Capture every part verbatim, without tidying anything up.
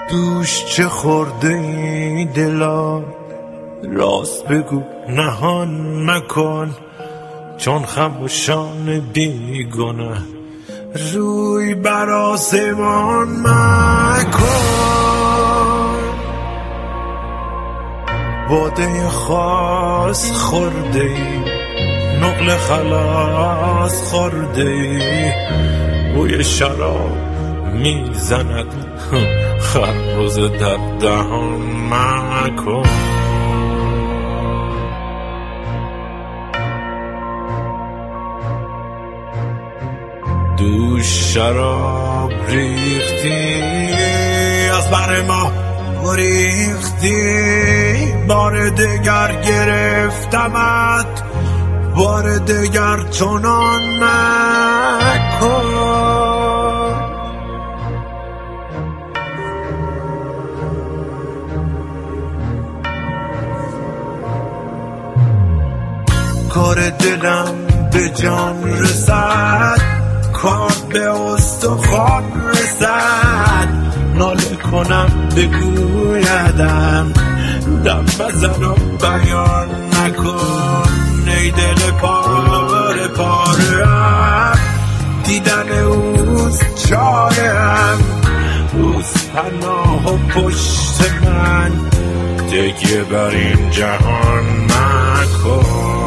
دوش چه خورده ای دلا، راست بگو نهان مکن، چون خموشان بیگنه روی بر آسمان مکن. باده خاص خورده ای، نقل خلاص خورده ای، بوی شراب میزند خربز در دهان مکن. دوش شراب ریختی از بر ما ریختی، بار دگر گرفتمت بار دگر چنان مکن. کار دلم به جان رسد، کار به استخوان رسد، ناله کنم بگویدم دم بزن و بیان نکن. ای دل پاره پاره هم دیدن اوست چاره هم، اوست پناه و پشت من، تکیه بر این جهان مکن.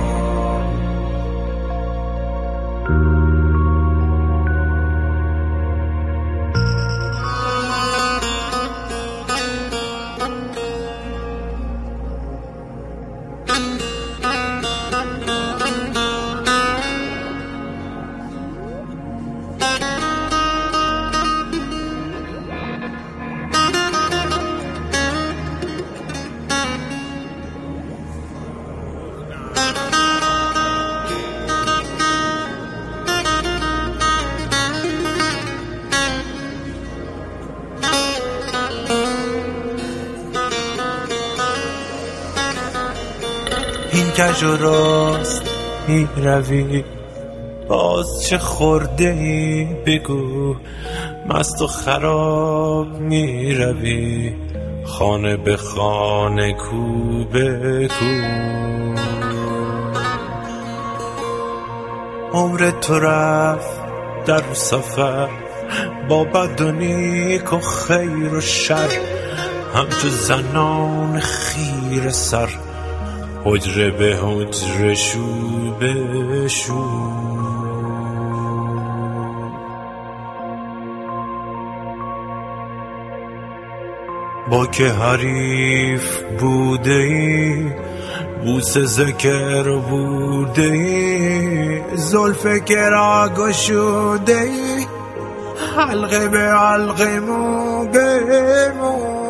این کج و راست می روی، باز چه خورده ای بگو، مست و خراب می روی، خانه به خانه کو به کو. عمر تو رفت در سفر با بد و نیک و خیر و شر، همچو زنان خیره سر، حجره به حجره شو به شو. با که حریف بوده ای، بوس ذکر بوده ای، زلف کرا گشوده ای، حلقه به حلقه مو به مو.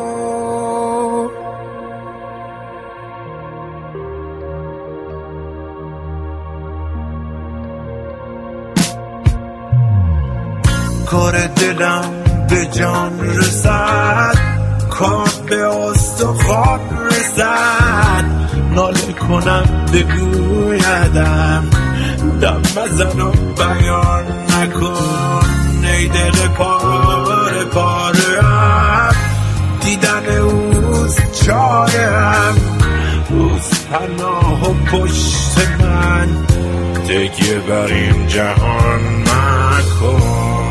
کار دلم به جان رسد، کار به استخوان رسد، ناله کنم بگویدم دم بزن و بیان نکن. ای دل پاره پاره هم دیدن اوست چاره هم، اوست پناه و پشت من، تکیه بر این جهان مکن.